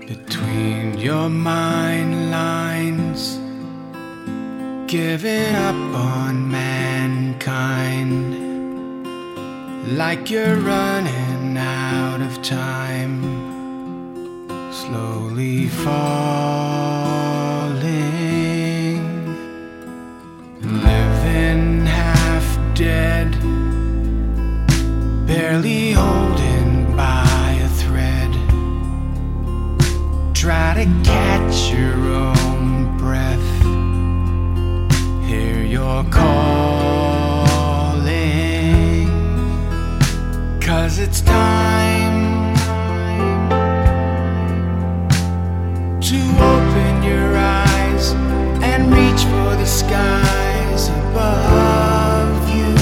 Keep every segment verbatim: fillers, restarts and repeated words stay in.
between your mind lines, giving up on mankind, like you're running out of time, slowly falling, living half dead, barely holding by a thread. Try to catch your own breath, hear your calling, 'cause it's time to open your eyes and reach for the skies above you.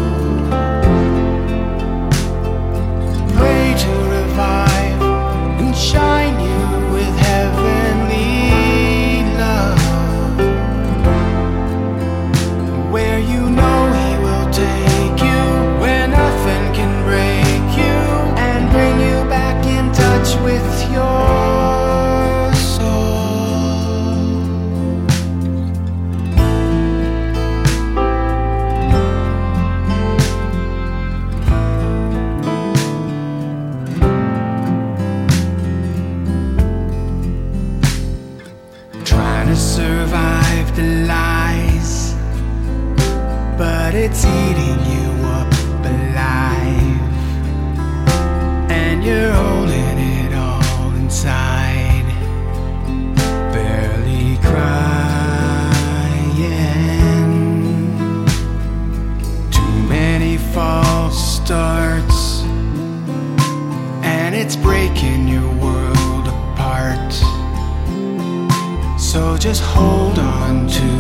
Pray to revive and shine you with heavenly love, where you know He will take you, where nothing can break you, and bring you back in touch with your to survive the lies, but it's eating you up alive, and you're holding it all inside, barely crying. Too many false starts, and it's breaking your world apart. So just hold on to